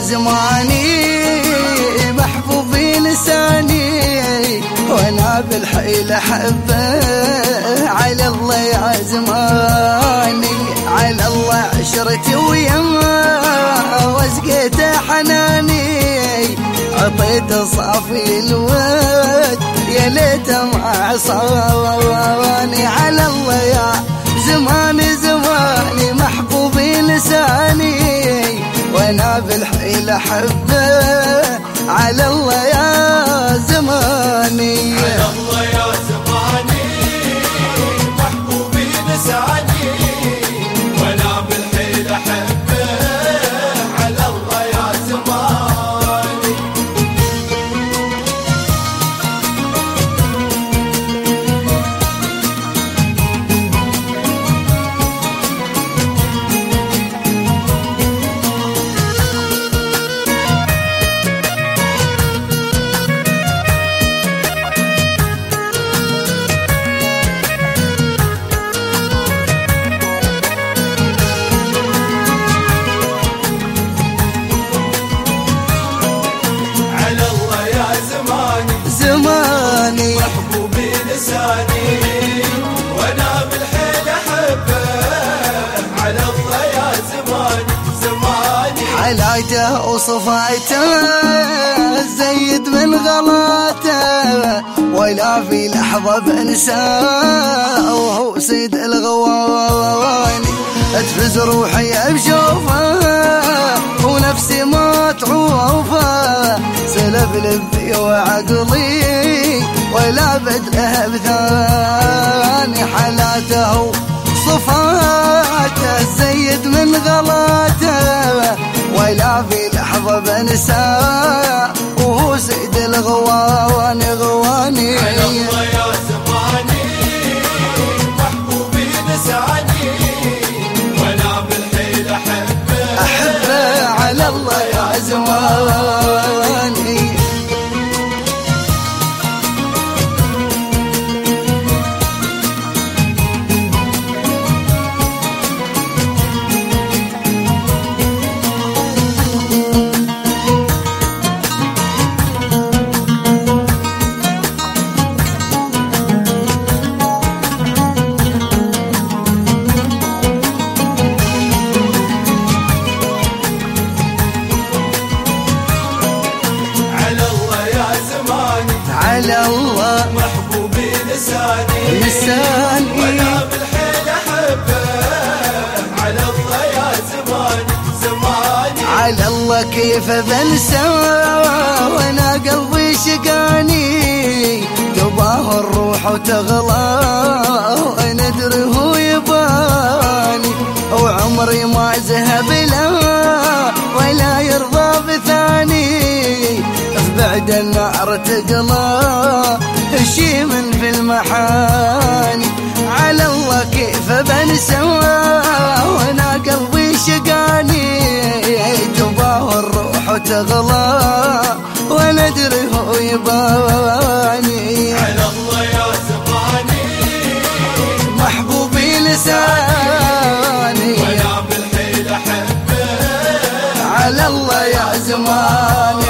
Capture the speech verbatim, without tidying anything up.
زماني محبوبي لساني وانا بالحيل احبه. على الله يا زماني على الله عشرتي ويمه وسقيته حناني عطيته صافي الود يا ليته ما عصاني. على الله يا زماني زماني محبوبي لساني وانا بالحيل احبه. على الله يا زماني على الله يا زماني محبوبي لساني وانا بالحيل احبه. على الله يا زماني زماني محبوبي لساني وانا بالحيل احبه. على الله يا زماني زماني حلاته وصفاته زيد من غلاته ولا في لحظة بنساه وهو سيد الغواني. اتفز روحي بشوفه ونفسي ما تعوفه سلب لبي وعقلي ولا بدله بثاني. حلاته صفاته زيد من غلاته ولا في لحظة بنساه وهو سيد الغواني غواني. على الله يا زماني محبوبي لساني وانا بالحيل احبه. احبه على الله يا زماني على الله محبوبي لساني لساني وانا بالحيل احبه. على الله يا زماني زماني على الله كيف بنسى وانا قلبي شقاني تباه الروح وتغلى وندري هو يباني وعمري ما ذهب له ولا يرضى بثاني. بعد النار تقلى هشيم في المحاني. على الله كيف بنسى وانا قلبي شقاني تباه الروح وتغلى وندري هو يباني. على الله يا زماني محبوبي لساني وانا بالحيل احبه. على الله يا زماني